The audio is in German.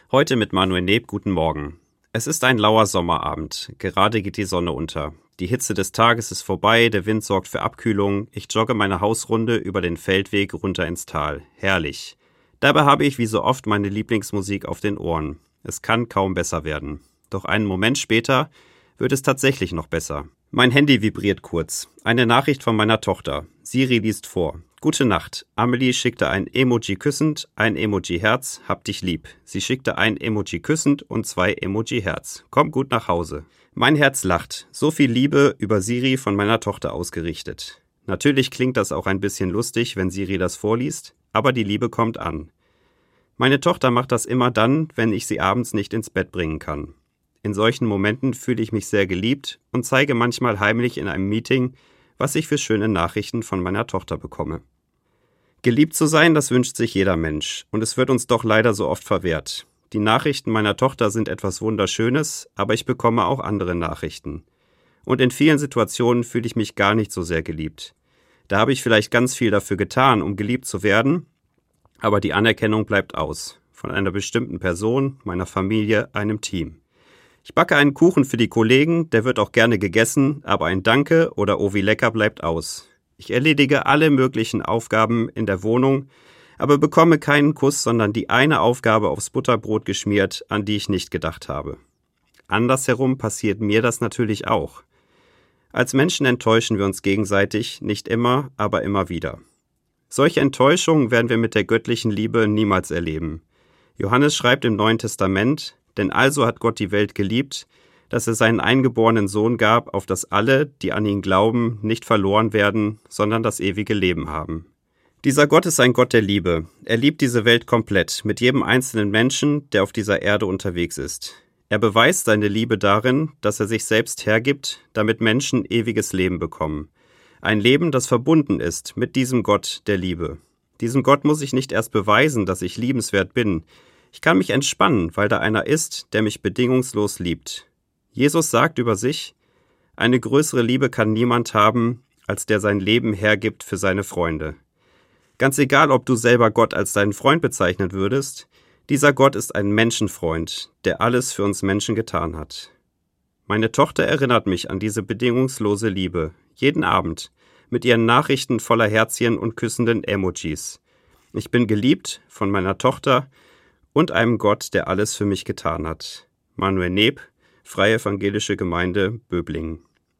Heute mit Manuel Neb, guten Morgen. Es ist ein lauer Sommerabend. Gerade geht die Sonne unter. Die Hitze des Tages ist vorbei, der Wind sorgt für Abkühlung. Ich jogge meine Hausrunde über den Feldweg runter ins Tal. Herrlich. Dabei habe ich wie so oft meine Lieblingsmusik auf den Ohren. Es kann kaum besser werden. Doch einen Moment später wird es tatsächlich noch besser. Mein Handy vibriert kurz. Eine Nachricht von meiner Tochter. Siri liest vor. Gute Nacht. Amelie schickte ein Emoji küssend, ein Emoji Herz, hab dich lieb. Sie schickte ein Emoji küssend und 2 Emoji Herz. Komm gut nach Hause. Mein Herz lacht. So viel Liebe über Siri von meiner Tochter ausgerichtet. Natürlich klingt das auch ein bisschen lustig, wenn Siri das vorliest, aber die Liebe kommt an. Meine Tochter macht das immer dann, wenn ich sie abends nicht ins Bett bringen kann. In solchen Momenten fühle ich mich sehr geliebt und zeige manchmal heimlich in einem Meeting, was ich für schöne Nachrichten von meiner Tochter bekomme. Geliebt zu sein, das wünscht sich jeder Mensch, und es wird uns doch leider so oft verwehrt. Die Nachrichten meiner Tochter sind etwas Wunderschönes, aber ich bekomme auch andere Nachrichten. Und in vielen Situationen fühle ich mich gar nicht so sehr geliebt. Da habe ich vielleicht ganz viel dafür getan, um geliebt zu werden, aber die Anerkennung bleibt aus. Von einer bestimmten Person, meiner Familie, einem Team. Ich backe einen Kuchen für die Kollegen, der wird auch gerne gegessen, aber ein Danke oder Oh wie lecker bleibt aus. Ich erledige alle möglichen Aufgaben in der Wohnung, aber bekomme keinen Kuss, sondern die eine Aufgabe aufs Butterbrot geschmiert, an die ich nicht gedacht habe. Andersherum passiert mir das natürlich auch. Als Menschen enttäuschen wir uns gegenseitig, nicht immer, aber immer wieder. Solche Enttäuschungen werden wir mit der göttlichen Liebe niemals erleben. Johannes schreibt im Neuen Testament: Denn also hat Gott die Welt geliebt, dass er seinen eingeborenen Sohn gab, auf dass alle, die an ihn glauben, nicht verloren werden, sondern das ewige Leben haben. Dieser Gott ist ein Gott der Liebe. Er liebt diese Welt komplett, mit jedem einzelnen Menschen, der auf dieser Erde unterwegs ist. Er beweist seine Liebe darin, dass er sich selbst hergibt, damit Menschen ewiges Leben bekommen. Ein Leben, das verbunden ist mit diesem Gott der Liebe. Diesem Gott muss ich nicht erst beweisen, dass ich liebenswert bin. Ich kann mich entspannen, weil da einer ist, der mich bedingungslos liebt. Jesus sagt über sich: Eine größere Liebe kann niemand haben, als der sein Leben hergibt für seine Freunde. Ganz egal, ob du selber Gott als deinen Freund bezeichnen würdest, dieser Gott ist ein Menschenfreund, der alles für uns Menschen getan hat. Meine Tochter erinnert mich an diese bedingungslose Liebe, jeden Abend, mit ihren Nachrichten voller Herzchen und küssenden Emojis. Ich bin geliebt von meiner Tochter und einem Gott, der alles für mich getan hat. Manuel Neb, Freie Evangelische Gemeinde, Böblingen.